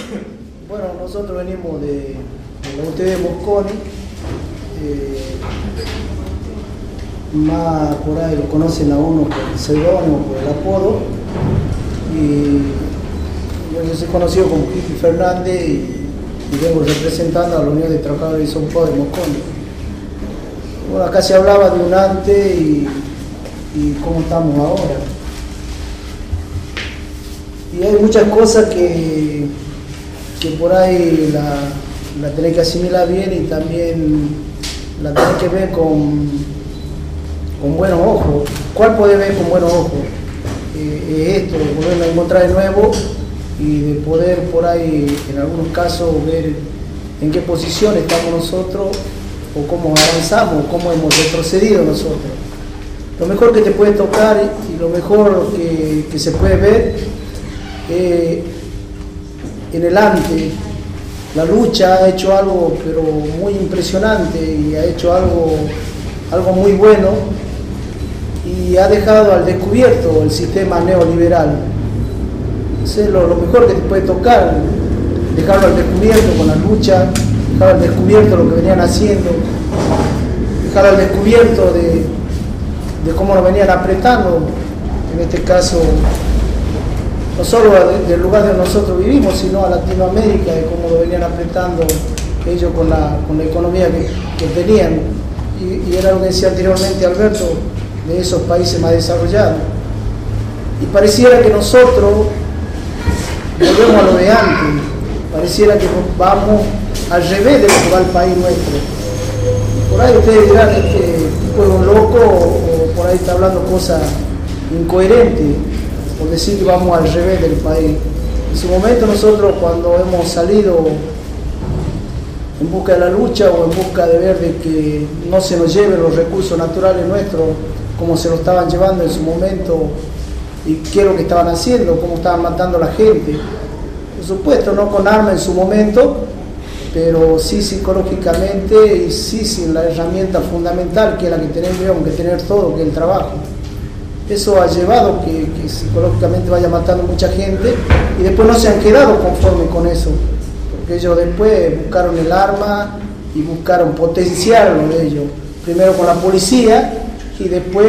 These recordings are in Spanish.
Bueno, nosotros venimos de la UTV de Mosconi, más por ahí lo conocen a uno por el seudónimo, por el apodo, y yo soy conocido como Quique Fernández y vengo representando a la Unión de Trabajadores de São Paulo de Mosconi. Bueno, acá se hablaba de un antes y cómo estamos ahora. Y hay muchas cosas que por ahí la tenés que asimilar bien y también la tenés que ver con buenos ojos. ¿Cuál podés ver con buenos ojos? Esto, de volverlo a encontrar de nuevo y de poder por ahí, en algunos casos, ver en qué posición estamos nosotros o cómo avanzamos, cómo hemos retrocedido nosotros. Lo mejor que te puede tocar y lo mejor que se puede ver en el antes. La lucha ha hecho algo pero muy impresionante y ha hecho algo muy bueno y ha dejado al descubierto el sistema neoliberal. Entonces, lo mejor que te puede tocar, dejarlo al descubierto con la lucha, dejar al descubierto lo que venían haciendo, dejar al descubierto de cómo nos venían apretando, en este caso no solo del lugar donde nosotros vivimos, sino a Latinoamérica, de cómo lo venían apretando ellos con la economía que tenían. Y era lo que decía anteriormente Alberto, de esos países más desarrollados. Y pareciera que nosotros volvemos a lo de antes, pareciera que vamos al revés de lo que va el país nuestro. Por ahí ustedes dirán, este tipo es un loco o por ahí está hablando cosas incoherentes, por decir que vamos al revés del país. En su momento nosotros, cuando hemos salido en busca de la lucha o en busca de ver de que no se nos lleven los recursos naturales nuestros como se lo estaban llevando en su momento y qué es lo que estaban haciendo, cómo estaban matando a la gente, por supuesto no con armas en su momento, pero sí psicológicamente y sí sin la herramienta fundamental que es la que tenemos que tener todo, que es el trabajo. Eso ha llevado que psicológicamente vaya matando mucha gente y después no se han quedado conformes con eso, porque ellos después buscaron el arma y buscaron potenciarlo de ellos, primero con la policía y después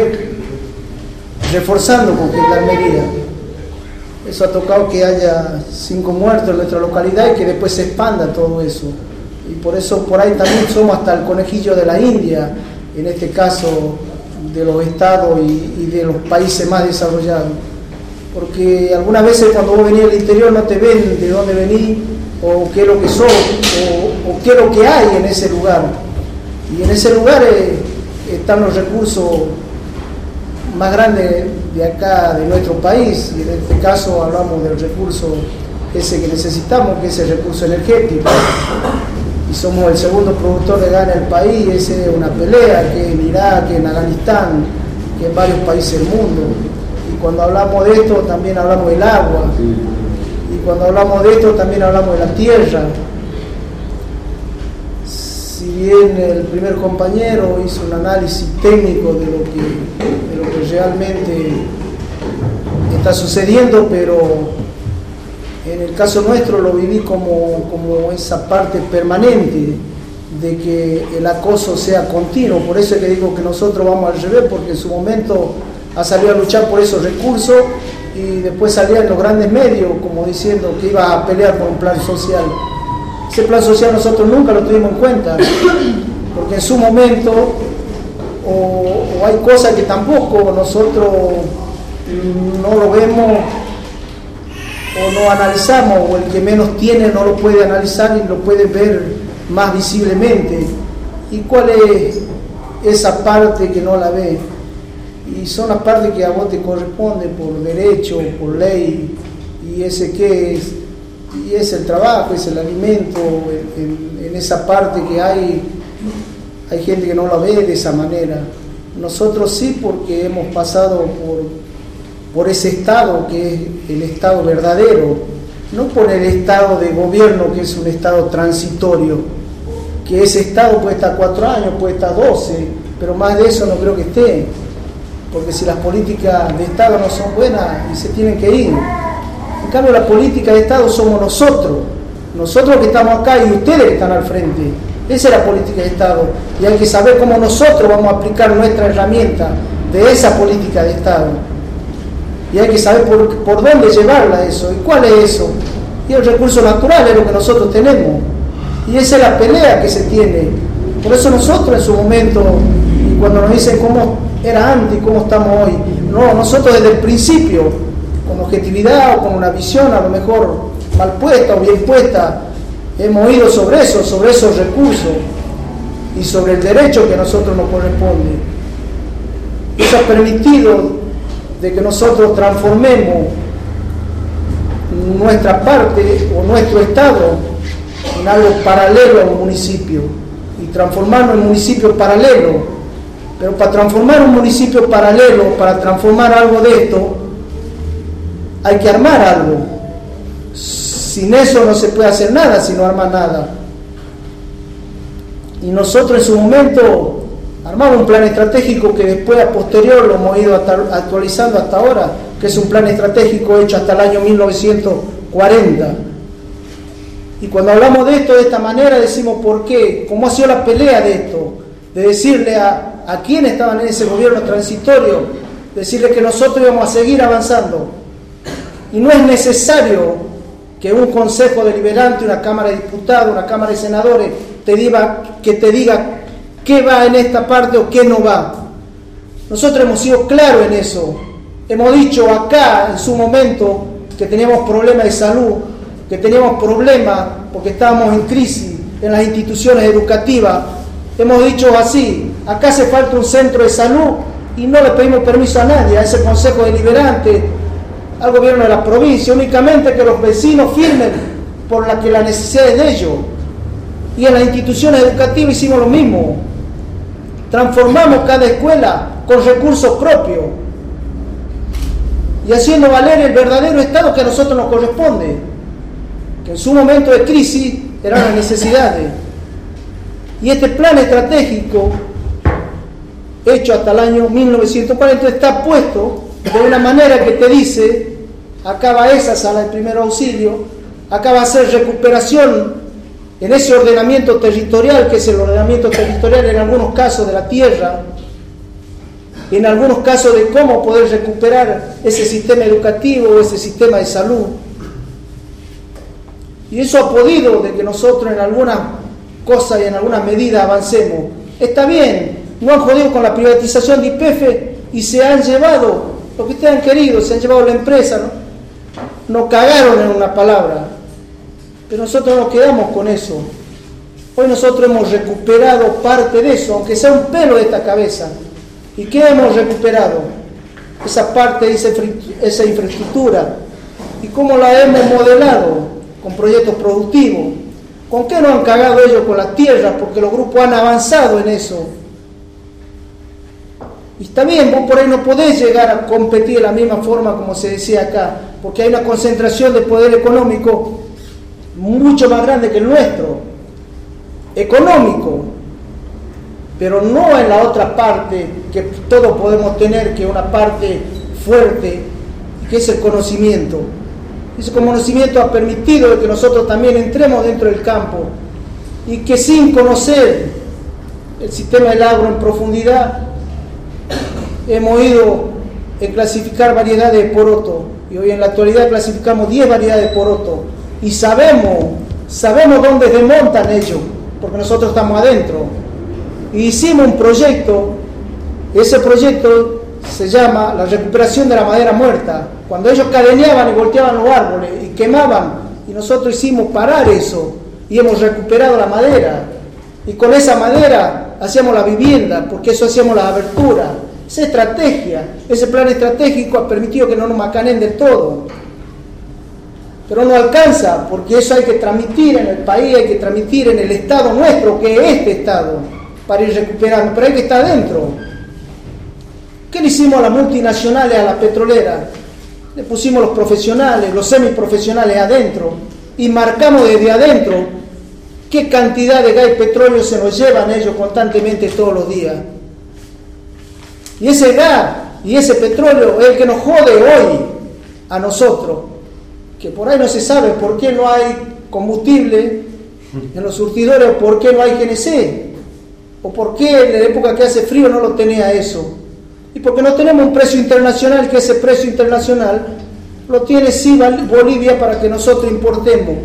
reforzando con gendarmería. Eso ha tocado que haya 5 muertos en nuestra localidad y que después se expanda todo eso. Y por eso por ahí también somos hasta el conejillo de la India, en este caso de los estados y de los países más desarrollados. Porque algunas veces cuando vos venís al interior no te ven de dónde venís, o qué es lo que sos, o qué es lo que hay en ese lugar. Y en ese lugar están los recursos más grandes de acá, de nuestro país, y en este caso hablamos del recurso ese que necesitamos, que es el recurso energético. Y somos el segundo productor de gas en el país, esa es una pelea, que en Irak, que en Afganistán, que en varios países del mundo. Y cuando hablamos de esto también hablamos del agua, y cuando hablamos de esto también hablamos de la tierra. Si bien el primer compañero hizo un análisis técnico de lo que realmente está sucediendo, pero en el caso nuestro lo viví como esa parte permanente de que el acoso sea continuo. Por eso es que digo que nosotros vamos al revés, porque en su momento ha salido a luchar por esos recursos y después salía en los grandes medios como diciendo que iba a pelear por un plan social. Ese plan social nosotros nunca lo tuvimos en cuenta, porque en su momento o hay cosas que tampoco nosotros no lo vemos o no analizamos, o el que menos tiene no lo puede analizar y lo puede ver más visiblemente. ¿Y cuál es esa parte que no la ve? Y son las partes que a vos te corresponde por derecho, por ley, y ese qué es, y es el trabajo, es el alimento, en esa parte que hay gente que no la ve de esa manera. Nosotros sí, porque hemos pasado por ese estado que es el estado verdadero, no por el estado de gobierno que es un estado transitorio, que ese estado puede estar 4 años, puede estar 12, pero más de eso no creo que esté, porque si las políticas de estado no son buenas y se tienen que ir. En cambio, la política de estado somos nosotros, nosotros que estamos acá y ustedes que están al frente. Esa es la política de Estado. Y hay que saber cómo nosotros vamos a aplicar nuestra herramienta de esa política de Estado. Y hay que saber por dónde llevarla eso. ¿Y cuál es eso? Y el recurso natural es lo que nosotros tenemos. Y esa es la pelea que se tiene. Por eso nosotros en su momento, y cuando nos dicen cómo era antes y cómo estamos hoy, no, nosotros desde el principio, con objetividad o con una visión a lo mejor mal puesta o bien puesta, hemos ido sobre esos recursos y sobre el derecho que a nosotros nos corresponde. Eso ha permitido de que nosotros transformemos nuestra parte o nuestro estado en algo paralelo a un municipio y transformarlo en municipio paralelo. Pero para transformar un municipio paralelo, para transformar algo de esto, hay que armar algo. Sin eso no se puede hacer nada, si no arma nada. Y nosotros en su momento armamos un plan estratégico que después a posterior lo hemos ido actualizando hasta ahora, que es un plan estratégico hecho hasta el año 1940. Y cuando hablamos de esto de esta manera decimos ¿por qué? ¿Cómo ha sido la pelea de esto? De decirle a quienes estaban en ese gobierno transitorio, decirle que nosotros íbamos a seguir avanzando. Y no es necesario que un consejo deliberante, una cámara de diputados, una cámara de senadores, te diga qué va en esta parte o qué no va. Nosotros hemos sido claros en eso. Hemos dicho acá en su momento que teníamos problemas de salud, que teníamos problemas porque estábamos en crisis en las instituciones educativas. Hemos dicho así, acá hace falta un centro de salud y no le pedimos permiso a nadie, a ese consejo deliberante, al gobierno de la provincia, únicamente que los vecinos firmen por la necesidad es de ellos. Y en las instituciones educativas hicimos lo mismo. Transformamos cada escuela con recursos propios y haciendo valer el verdadero Estado que a nosotros nos corresponde, que en su momento de crisis eran las necesidades. Y este plan estratégico, hecho hasta el año 1940, está puesto de una manera que te dice, acá va esa sala de primer auxilio, acá va a ser recuperación en ese ordenamiento territorial, que es el ordenamiento territorial en algunos casos de la tierra, en algunos casos de cómo poder recuperar ese sistema educativo, ese sistema de salud. Y eso ha podido de que nosotros en algunas cosas y en algunas medidas avancemos. Está bien, no han jodido con la privatización de YPF y se han llevado lo que ustedes han querido, se han llevado la empresa, ¿no? Nos cagaron en una palabra, pero nosotros nos quedamos con eso. Hoy nosotros hemos recuperado parte de eso, aunque sea un pelo de esta cabeza. ¿Y qué hemos recuperado? Esa parte, esa infraestructura. ¿Y cómo la hemos modelado? Con proyectos productivos. ¿Con qué no han cagado ellos? Con las tierras, porque los grupos han avanzado en eso. Y está bien, vos por ahí no podés llegar a competir de la misma forma como se decía acá, porque hay una concentración de poder económico mucho más grande que el nuestro, económico, pero no en la otra parte que todos podemos tener, que es una parte fuerte, que es el conocimiento. Ese conocimiento ha permitido de que nosotros también entremos dentro del campo y que sin conocer el sistema del agro en profundidad hemos ido a clasificar variedades de poroto y hoy en la actualidad clasificamos 10 variedades de poroto y sabemos dónde desmontan ellos porque nosotros estamos adentro y hicimos un proyecto. Ese proyecto se llama la recuperación de la madera muerta, cuando ellos cadeneaban y volteaban los árboles y quemaban, y nosotros hicimos parar eso y hemos recuperado la madera y con esa madera hacíamos la vivienda, porque eso hacíamos las aberturas. Esa estrategia, ese plan estratégico ha permitido que no nos macanen del todo, pero no alcanza, porque eso hay que transmitir en el país, hay que transmitir en el Estado nuestro, que es este Estado, para ir recuperando, pero hay que estar adentro. ¿Qué le hicimos a las multinacionales, a la petrolera? Le pusimos los profesionales, los semiprofesionales adentro y marcamos desde adentro qué cantidad de gas y petróleo se nos llevan ellos constantemente todos los días. Y ese gas y ese petróleo es el que nos jode hoy a nosotros, que por ahí no se sabe por qué no hay combustible en los surtidores, o por qué no hay GNC, o por qué en la época que hace frío no lo tenía eso. Y porque no tenemos un precio internacional, que ese precio internacional lo tiene sí Bolivia para que nosotros importemos.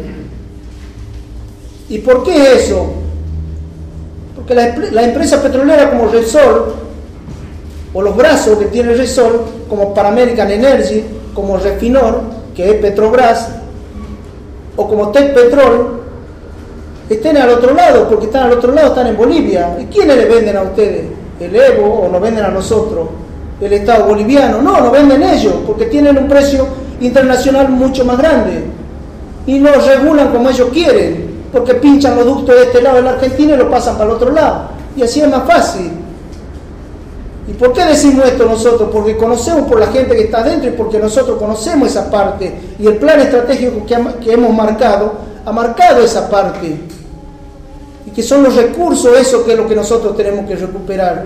¿Y por qué es eso? Porque la empresa petrolera como Repsol, o los brazos que tiene Repsol, como Pan American Energy, como Refinor, que es Petrobras, o como Tecpetrol, estén al otro lado, porque están al otro lado, están en Bolivia. ¿Y quiénes le venden a ustedes? ¿El Evo o nos venden a nosotros? ¿El Estado boliviano? No, nos venden ellos, porque tienen un precio internacional mucho más grande. Y nos regulan como ellos quieren, porque pinchan los ductos de este lado de la Argentina y lo pasan para el otro lado. Y así es más fácil. ¿Y por qué decimos esto nosotros? Porque conocemos por la gente que está adentro y porque nosotros conocemos esa parte. Y el plan estratégico que hemos marcado, ha marcado esa parte. Y que son los recursos, eso que es lo que nosotros tenemos que recuperar.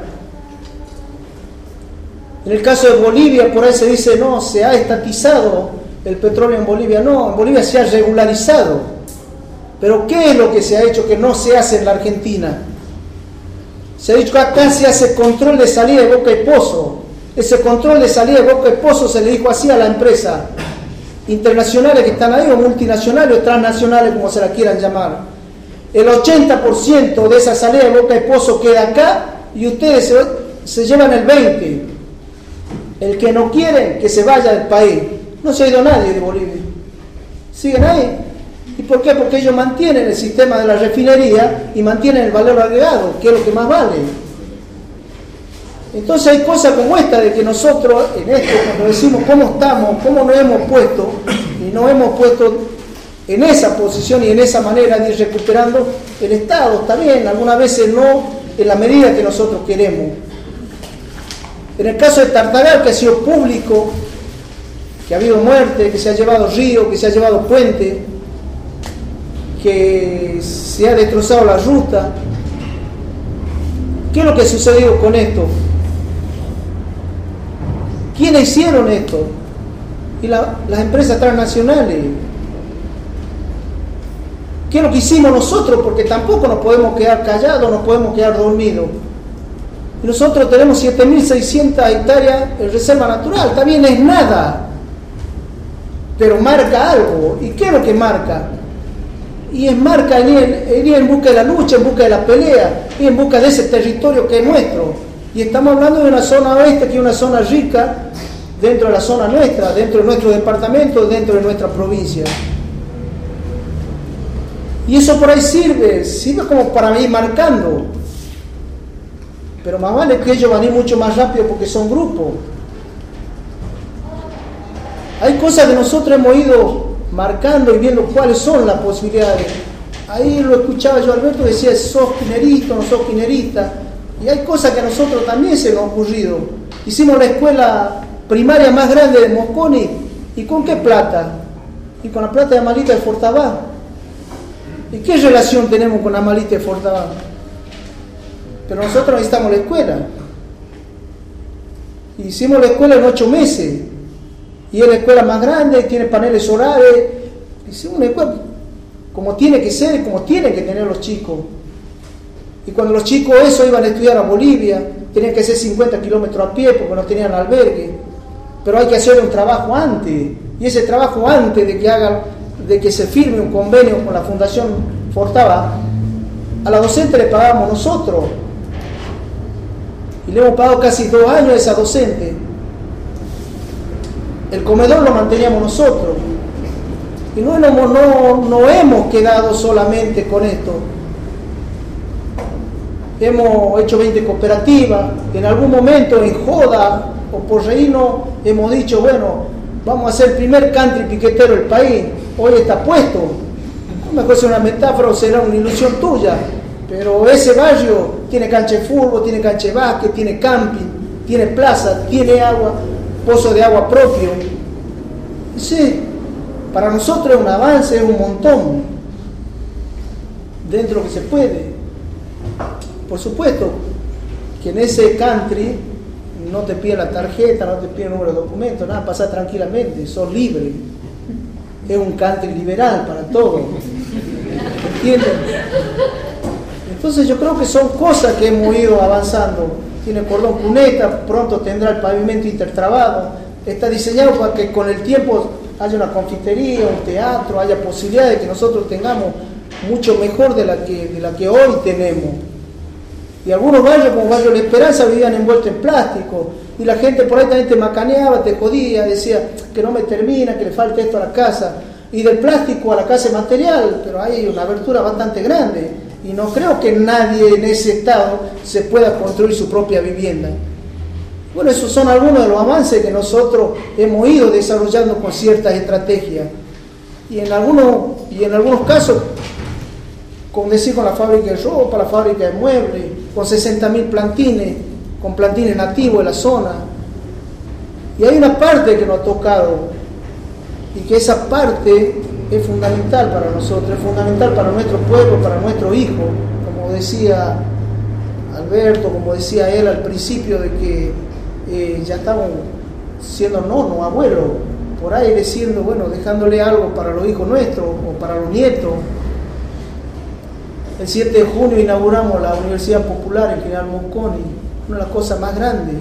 En el caso de Bolivia, por ahí se dice, no, se ha estatizado el petróleo en Bolivia. No, en Bolivia se ha regularizado. Pero ¿qué es lo que se ha hecho que no se hace en la Argentina? Se ha dicho que acá se hace control de salida de boca y pozo. Ese control de salida de boca y pozo se le dijo así a la empresa internacionales que están ahí, o multinacionales o transnacionales, como se la quieran llamar. El 80% de esa salida de boca y pozo queda acá y ustedes se llevan el 20%. El que no quiere, que se vaya del país. No se ha ido nadie de Bolivia. Siguen ahí. ¿Y por qué? Porque ellos mantienen el sistema de la refinería y mantienen el valor agregado, que es lo que más vale. Entonces hay cosas como esta de que nosotros, en esto, cuando decimos cómo estamos, cómo nos hemos puesto, y nos hemos puesto en esa posición y en esa manera de ir recuperando el Estado, está bien, algunas veces no en la medida que nosotros queremos. En el caso de Tartagal, que ha sido público, que ha habido muerte, que se ha llevado río, que se ha llevado puente, que se ha destrozado la ruta. ¿Qué es lo que ha sucedido con esto? ¿Quiénes hicieron esto? Y las empresas transnacionales. ¿Qué es lo que hicimos nosotros? Porque tampoco nos podemos quedar callados, nos podemos quedar dormidos. Y nosotros tenemos 7.600 hectáreas en reserva natural. También es nada, pero marca algo. ¿Y qué es lo que marca? Y es marca ir en busca de la lucha, en busca de la pelea, y en busca de ese territorio que es nuestro. Y estamos hablando de una zona oeste, que es una zona rica, dentro de la zona nuestra, dentro de nuestro departamento, dentro de nuestra provincia. Y eso por ahí sirve como para ir marcando. Pero más vale que ellos van a ir mucho más rápido porque son grupos. Hay cosas que nosotros hemos ido marcando y viendo cuáles son las posibilidades. Ahí lo escuchaba yo, Alberto, decía, sos quinerista, no sos quinerista. Y hay cosas que a nosotros también se nos han ocurrido. Hicimos la escuela primaria más grande de Mosconi. ¿Y con qué plata? Y con la plata de Amalita de Fortabá. ¿Y qué relación tenemos con Amalita de Fortabá? Pero nosotros necesitamos la escuela. Hicimos la escuela en 8 meses. Y es la escuela más grande, tiene paneles solares. Hicimos una escuela como tiene que ser, como tienen que tener los chicos. Y cuando los chicos eso iban a estudiar a Bolivia, tenían que hacer 50 kilómetros a pie porque no tenían albergue. Pero hay que hacer un trabajo antes. Y ese trabajo antes de que se firme un convenio con la Fundación Fortabá, a la docente le pagábamos nosotros. Y le hemos pagado casi 2 años a esa docente. El comedor lo manteníamos nosotros. Y no hemos quedado solamente con esto. Hemos hecho 20 cooperativas. En algún momento, en joda o por reírnos, hemos dicho, bueno, vamos a ser el primer country piquetero del país. Hoy está puesto. A lo mejor es una metáfora o será una ilusión tuya. Pero ese barrio tiene cancha de fútbol, tiene cancha de básquet, tiene camping, tiene plaza, tiene agua, pozo de agua propio. Sí, para nosotros es un avance, es un montón, dentro de lo que se puede. Por supuesto que en ese country no te piden la tarjeta, no te piden el número de documento, nada, pasar tranquilamente, sos libre. Es un country liberal para todos. ¿entienden? Entonces yo creo que son cosas que hemos ido avanzando. Tiene cordón cuneta, pronto tendrá el pavimento intertrabado. Está diseñado para que con el tiempo haya una confitería, un teatro, haya posibilidad de que nosotros tengamos mucho mejor de la que hoy tenemos. Y algunos barrios, como Barrio La Esperanza, vivían envueltos en plástico. Y la gente por ahí también te macaneaba, te jodía, decía que no me termina, que le falta esto a la casa. Y del plástico a la casa es material, pero hay una abertura bastante grande. Y no creo que nadie en ese estado se pueda construir su propia vivienda. Bueno, esos son algunos de los avances que nosotros hemos ido desarrollando con ciertas estrategias. Y en algunos casos, como decir, con la fábrica de ropa, la fábrica de muebles, con 60.000 plantines, con plantines nativos de la zona. Y hay una parte que nos ha tocado, y que esa parte es fundamental para nosotros, es fundamental para nuestro pueblo, para nuestro hijo, como decía Alberto, como decía él al principio, de que ya estamos siendo nono, abuelo, por ahí diciendo, bueno, dejándole algo para los hijos nuestros o para los nietos. El 7 de junio inauguramos la Universidad Popular en General Mosconi, una de las cosas más grandes.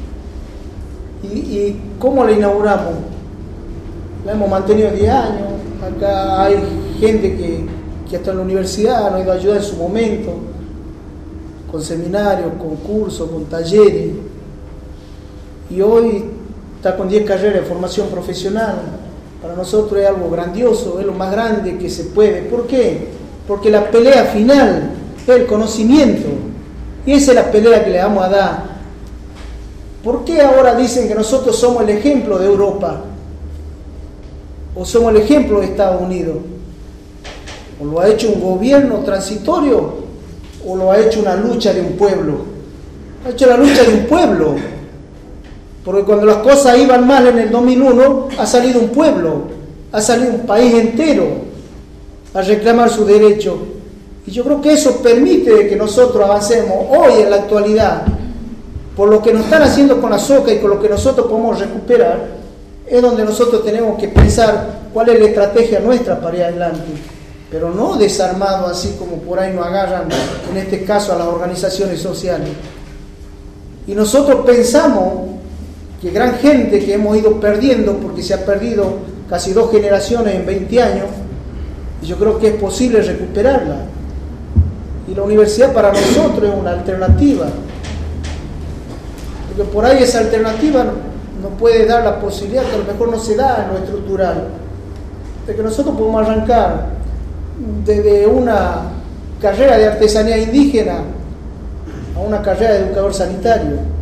¿Y cómo la inauguramos? La hemos mantenido 10 años. Acá hay gente que hasta en la universidad nos ha ido a ayudar en su momento, con seminarios, con cursos, con talleres. Y hoy está con 10 carreras de formación profesional. Para nosotros es algo grandioso, es lo más grande que se puede. ¿Por qué? Porque la pelea final es el conocimiento. Y esa es la pelea que le vamos a dar. ¿Por qué ahora dicen que nosotros somos el ejemplo de Europa? ¿O somos el ejemplo de Estados Unidos? ¿O lo ha hecho un gobierno transitorio? ¿O lo ha hecho una lucha de un pueblo? Ha hecho la lucha de un pueblo. Porque cuando las cosas iban mal en el 2001, ha salido un pueblo, ha salido un país entero a reclamar su derecho. Y yo creo que eso permite que nosotros avancemos hoy en la actualidad. Por lo que nos están haciendo con la soja y con lo que nosotros podemos recuperar, es donde nosotros tenemos que pensar cuál es la estrategia nuestra para ir adelante. Pero no desarmado así como por ahí nos agarran, en este caso a las organizaciones sociales. Y nosotros pensamos que gran gente que hemos ido perdiendo, porque se ha perdido casi 2 generaciones en 20 años, y yo creo que es posible recuperarla. Y la universidad para nosotros es una alternativa. Porque por ahí esa alternativa nos puede dar la posibilidad, que a lo mejor no se da en lo estructural, de que nosotros podemos arrancar desde una carrera de artesanía indígena a una carrera de educador sanitario.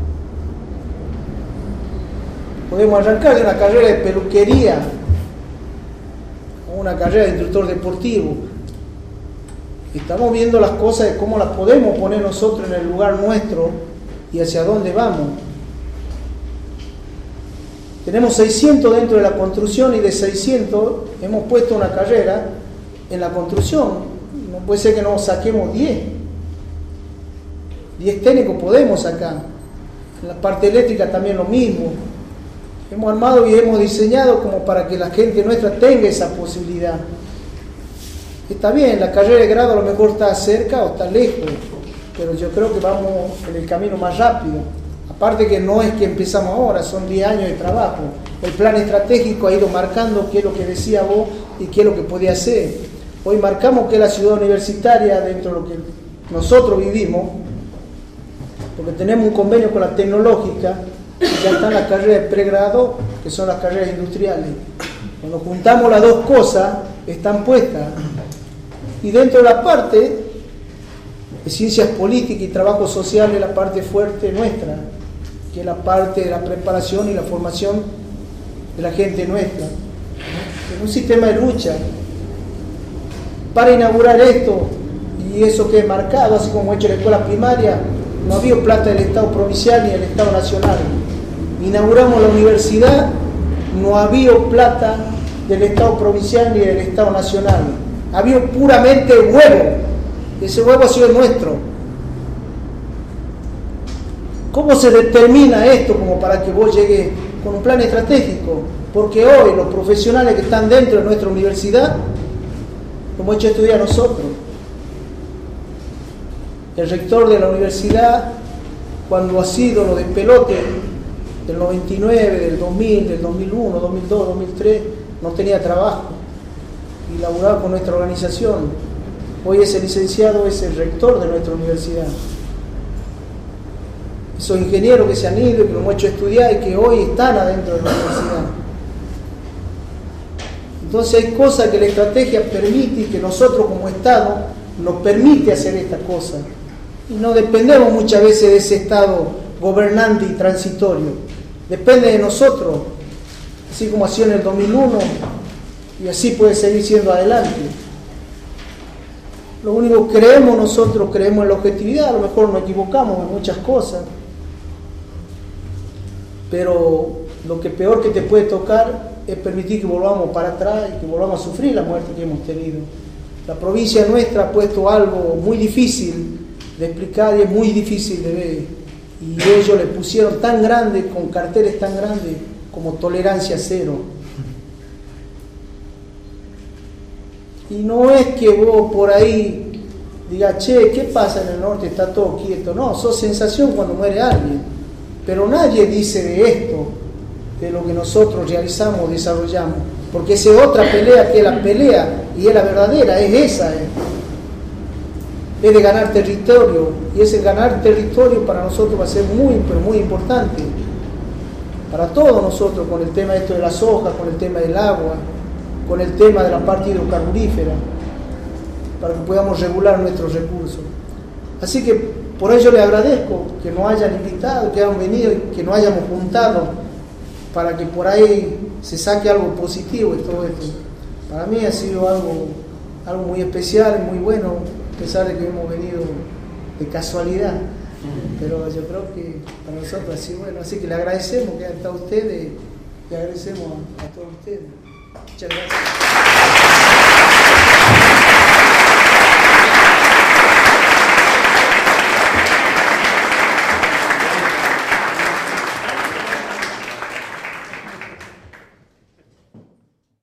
Podemos arrancar de una carrera de peluquería a una carrera de instructor deportivo. Estamos viendo las cosas de cómo las podemos poner nosotros en el lugar nuestro y hacia dónde vamos. Tenemos 600 dentro de la construcción y de 600 hemos puesto una carrera en la construcción. No puede ser que no saquemos 10. 10 técnicos podemos sacar. En la parte eléctrica también lo mismo. Hemos armado y hemos diseñado como para que la gente nuestra tenga esa posibilidad. Está bien, la carrera de grado a lo mejor está cerca o está lejos, pero yo creo que vamos en el camino más rápido. Aparte que no es que empezamos ahora, son 10 años de trabajo. El plan estratégico ha ido marcando qué es lo que decía vos y qué es lo que podía hacer. Hoy marcamos que es la ciudad universitaria dentro de lo que nosotros vivimos, porque tenemos un convenio con la tecnológica, y ya están las carreras de pregrado, que son las carreras industriales. Cuando juntamos las dos cosas, están puestas. Y dentro de la parte de ciencias políticas y trabajo social es la parte fuerte nuestra, que es la parte de la preparación y la formación de la gente nuestra. En un sistema de lucha. Para inaugurar esto, y eso que he marcado, así como he hecho en la escuela primaria, no había plata del Estado provincial ni del Estado nacional. Inauguramos la universidad, no había plata del Estado provincial ni del Estado nacional. Había puramente huevo. Ese huevo ha sido nuestro. ¿Cómo se determina esto como para que vos llegues con un plan estratégico? Porque hoy los profesionales que están dentro de nuestra universidad lo hemos hecho estudiar nosotros. el rector de la universidad, cuando ha sido lo de Pelote, del 99, del 2000, del 2001, 2002, 2003, no tenía trabajo y laboraba con nuestra organización. Hoy ese licenciado es el rector de nuestra universidad. Esos ingenieros que se han ido y que lo hemos hecho estudiar y que hoy están adentro de la universidad. Entonces hay cosas que la estrategia permite y que nosotros como Estado nos permite hacer estas cosas. Y no dependemos muchas veces de ese Estado gobernante y transitorio. Depende de nosotros, así como ha sido en el 2001 y así puede seguir siendo adelante. Lo único que creemos nosotros, creemos en la objetividad, a lo mejor nos equivocamos en muchas cosas, pero lo que peor que te puede tocar es permitir que volvamos para atrás y que volvamos a sufrir la muerte que hemos tenido. La provincia nuestra ha puesto algo muy difícil de explicar y es muy difícil de ver, y ellos le pusieron tan grande, con carteles tan grandes como tolerancia cero. Y no es que vos por ahí digas, che, ¿qué pasa en el norte? Está todo quieto. No, sos sensación cuando muere alguien. Pero nadie dice de esto, de lo que nosotros realizamos, desarrollamos. Porque esa es otra pelea, que es la pelea, y es la verdadera, es esa. Es de ganar territorio. Y ese ganar territorio para nosotros va a ser muy, pero muy importante. Para todos nosotros, con el tema esto de la soja, con el tema del agua, con el tema de la parte hidrocarburífera, para que podamos regular nuestros recursos. Así que por ello le agradezco que nos hayan invitado, que hayan venido y que nos hayamos juntado para que por ahí se saque algo positivo de todo esto. Para mí ha sido algo muy especial, muy bueno, a pesar de que hemos venido de casualidad, pero yo creo que para nosotros ha sido bueno. Así que le agradecemos que hayan estado ustedes y agradecemos a todos ustedes. Muchas gracias.